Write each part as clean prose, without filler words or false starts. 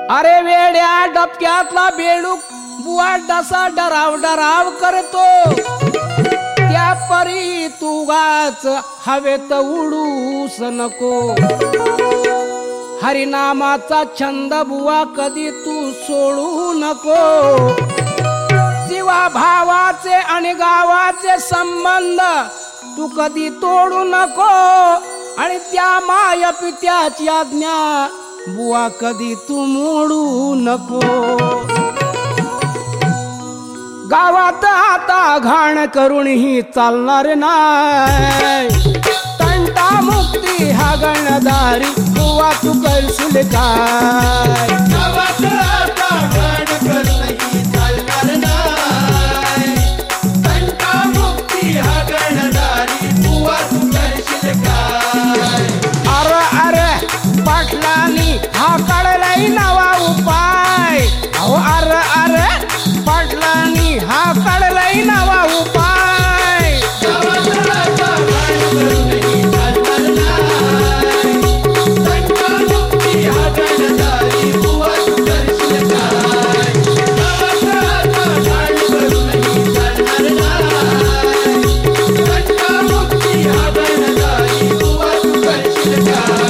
अरे वेड्या डबक्यातला बेडूक बुवा डसा डराव डराव करतो, त्या परी तू गाच हवेत उडूस नको. हरिनामाचा छंद बुवा कधी तू सोडू नको. जीवा भावाचे आणि गावाचे संबंध तू कधी तोडू नको. आणि त्या माय पित्याची आज्ञा बुवा कधी तू मोडू नको. गावात आता घाण करूनही चालणार नाही. तंटा मुक्ती हा गणदारी बुवा तू करशील काय. गावात आता घाण करूनही चालणार नाही. तंटा मुक्ती हा गणदारी बुवा तू करशील काय. अरे अरे पाटलांनी हा काढलाय नवा उपाय. अहो अरे अरे पाटलांनी हा काढलाय नवा उपाय. गावात आता घाण करूनही चालणार नाही. तंटा मुक्ती हा गणदारी बुवा तू करशील काय. गावात आता घाण करूनही चालणार नाही. तंटा मुक्ती हा गणदारी बुवा तू करशील काय.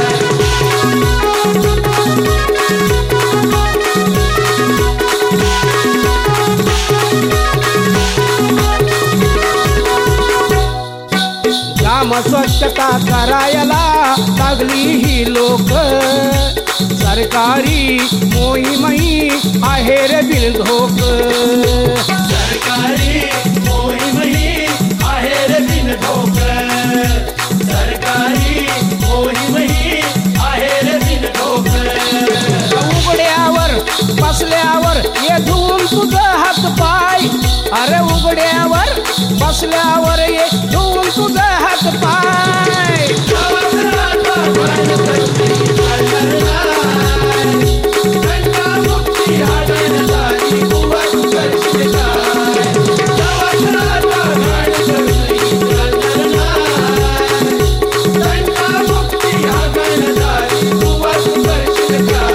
ग्राम स्वच्छता करायला लागली ही लोक. सरकारी मोहीमही आहे रे बिनधोक. सरकारी मोहीमही आहे रे बिनधोक. सरकारी मोहीमही आहे रे बिनधोक. उघड्यावर बसल्यावर ये धुवून तुझं हात पाय. अरे उघड्यावर बसल्यावर ये धुवून तुझं हात पाय. गावात आता घाण करूनही चालणार नाही. तंटा मुक्ती हा गणदारी बुवा तू करशील काय. गावात आता घाण करूनही चालणार नाही. तंटा मुक्ती हा गणदारी बुवा तू करशील काय.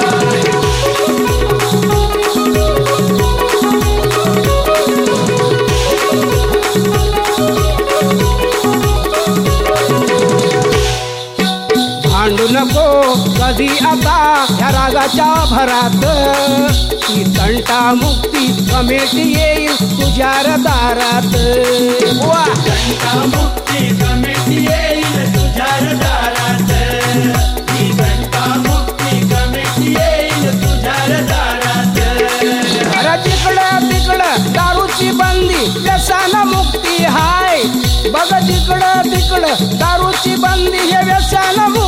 भांडू नको कधी आता ह्या रागाच्या भरात. ती तंटा मुक्ती कमेटी येईल तुझ्या दारात. वा तंटा मुक्ती कमिटी येईल तुझ्या दारात. ही तंटा मुक्ती कमिटी येईल तुझ्या दारात. अरे तिकडं तिकडं दारूची बंदी व्यसन मुक्ती हाय. बघ तिकडं तिकडं दारूची बंदी हे व्यसन मुक्ती